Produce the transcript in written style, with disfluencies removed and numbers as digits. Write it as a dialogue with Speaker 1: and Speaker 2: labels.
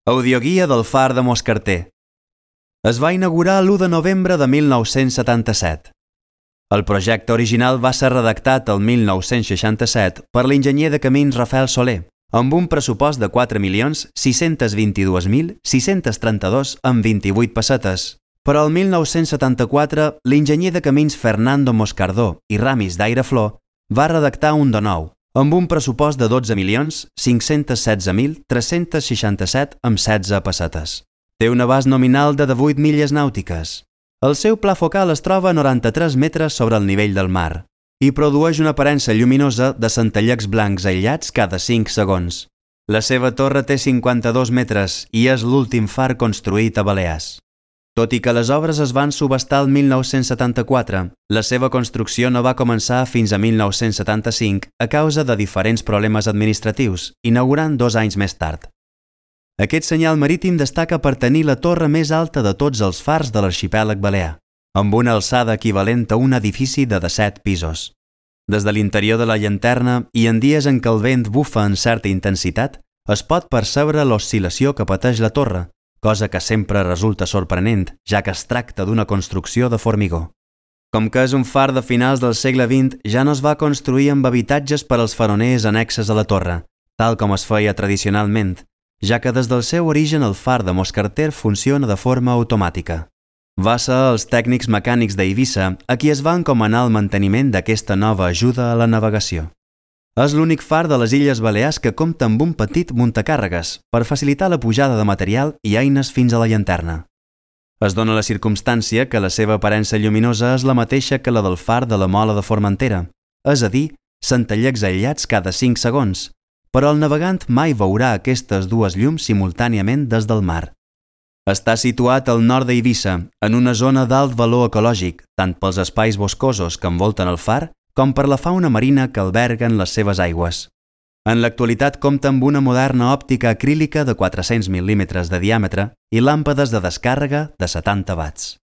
Speaker 1: Audioguia del Far de Moscarter. Es va inaugurar l'1 de novembre de 1977. El projecte original va ser redactat el 1967 per l'enginyer de camins Rafael Soler, amb un pressupost de 4.622.632,28 pessetes. Però el 1974, l'enginyer de camins Fernando Moscardó i Ramis d'Aireflor va redactar un de nou, amb un pressupost de 12.516.367,16 pessetes. Té un abast nominal de 18 milles nàutiques. El seu pla focal es troba a 93 metres sobre el nivell del mar i produeix una aparença lluminosa de centellecs blancs aïllats cada 5 segons. La seva torre té 52 metres i és l'últim far construït a Balears. Tot i que les obres es van subhastar el 1974, la seva construcció no va començar fins a 1975 a causa de diferents problemes administratius, inaugurant 2 anys més tard. Aquest senyal marítim destaca per tenir la torre més alta de tots els fars de l'arxipèlag balear, amb una alçada equivalent a un edifici de 17 pisos. Des de l'interior de la llanterna i en dies en què el vent bufa en certa intensitat, es pot percebre l'oscil·lació que pateix la torre, cosa que sempre resulta sorprenent, ja que es tracta d'una construcció de formigó. Com que és un far de finals del segle XX, ja no es va construir amb habitatges per als faroners annexes a la torre, tal com es feia tradicionalment, ja que des del seu origen el far de Moscarter funciona de forma automàtica. Va ser els tècnics mecànics d'Eivissa a qui es va encomanar el manteniment d'aquesta nova ajuda a la navegació. És l'únic far de les Illes Balears que compta amb un petit muntacàrregues per facilitar la pujada de material i eines fins a la llanterna. Es dona la circumstància que la seva aparença lluminosa és la mateixa que la del far de la Mola de Formentera, és a dir, centellecs aïllats cada 5 segons, però el navegant mai veurà aquestes dues llums simultàniament des del mar. Està situat al nord d'Eivissa, en una zona d'alt valor ecològic, tant pels espais boscosos que envolten el far com per la fauna marina que alberguen les seves aigües. En l'actualitat compta amb una moderna òptica acrílica de 400 mil·límetres de diàmetre i làmpades de descàrrega de 70 watts.